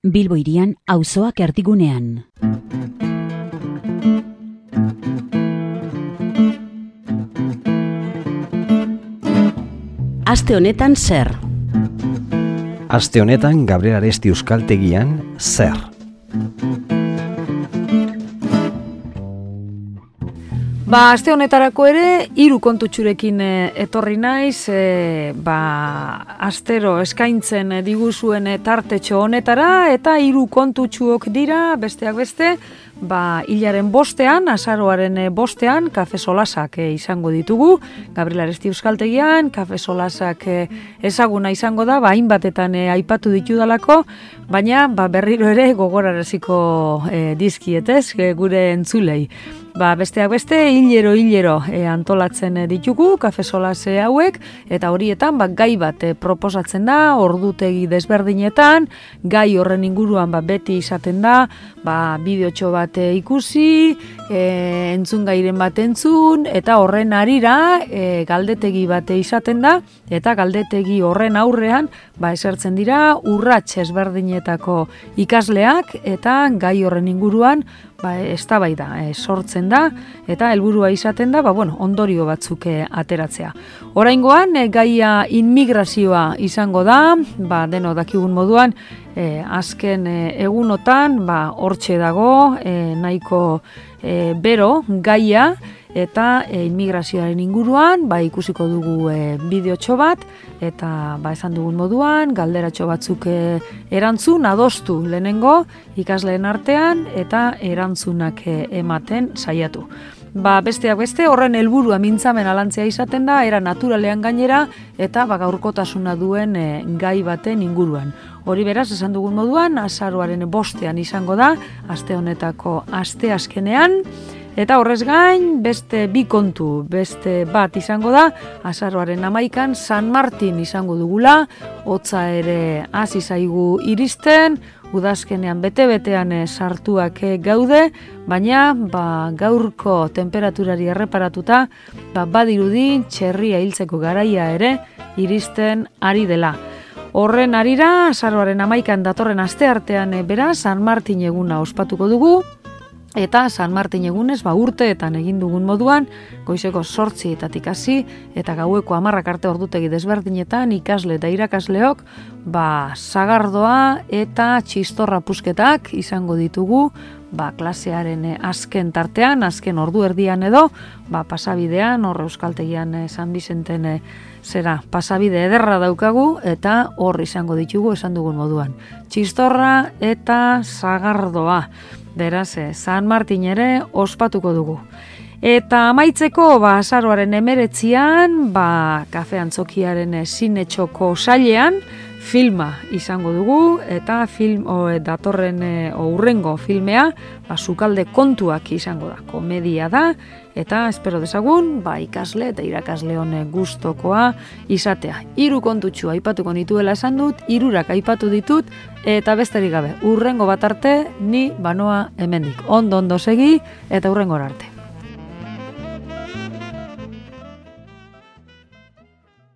Bilbo hirian auzoak erdigunean. Aste honetan zer? Aste honetan Gabriel Aresti euskaltegian zer? Aste honetarako ere, 3 kontutxurekin etorri naiz, astero eskaintzen diguzuen tartetxo honetara, eta 3 kontutxuok dira, besteak beste, hilaren 5ean, azaroaren 5ean, kafe solasak izango ditugu, Gabriel Aresti euskaltegian, kafe solasak ezaguna izango da, hainbatetan aipatu ditudalako, baina berriro ere gogoraraziko dizkietez, gure entzulei. Besteak beste, hilero antolatzen ditugu, kafe solase hauek, eta horietan gai bat proposatzen da, ordutegi desberdinetan, gai horren inguruan beti izaten da, bideotxo bat ikusi, entzun gairen bat entzun, eta horren harira galdetegi bat izaten da, eta galdetegi horren aurrean esertzen dira urrats ezberdinetako ikasleak, eta gai horren inguruan eztabaida sortzen da, eta helburua izaten da, ondorio batzuk ateratzea. Oraingoan, gaia inmigrazioa izango da, deno dakigun moduan, azken egunotan, hortxe dago, nahiko bero gaia, eta inmigrazioaren inguruan, ikusiko dugu bideotxo bat, eta esan dugun moduan, galderatxo batzuk erantzun, adostu lehenengo, ikasleen artean, eta erantzunak ematen saiatu. Besteak beste, horren helburua mintzamen alantzea izaten da, era naturalean gainera, eta gaurkotasuna duen gai baten inguruan. Hori beraz, esan dugun moduan, azaroaren 5ean izango da, aste honetako aste azkenean, eta horrez gain, beste 2 kontu, beste bat izango da, azaroaren 11ean San Martin izango dugula, hotza ere hasi zaigu iristen, udazkenean bete-betean sartuak gaude, baina gaurko temperaturari erreparatuta, badirudi txerria hiltzeko garaia ere iristen ari dela. Horren harira, azaroaren 11ean datorren asteartean beraz, San Martin eguna ospatuko dugu, eta San Martin egunez, urteetan egin dugun moduan, goizeko 8:00 hasi, eta gaueko 10 arte ordutegi desberdinetan, ikasle eta irakasleok, sagardoa eta txistorra pusketak izango ditugu, klasearen azken tartean, azken ordu erdian edo, pasabidean, hor euskaltegian San Bizenten pasabide ederra daukagu, eta hor izango ditugu esan dugun moduan. Txistorra eta sagardoa. Beraz, San Martin ere ospatuko dugu. Eta amaitzeko, azaroaren 19ean, kafe antzokiaren zinetxoko sailean, filma izango dugu, eta datorren hurrengo filmea, Sukalde kontuak izango da, komedia da, eta espero dezagun, ikasle eta irakasle honek gustokoa izatea. 3 kontutxu aipatuko nituela esan dut, 3 aipatu ditut, eta besterik gabe, hurrengo bat arte, ni banoa hemendik. Ondo segi, eta hurrengora arte.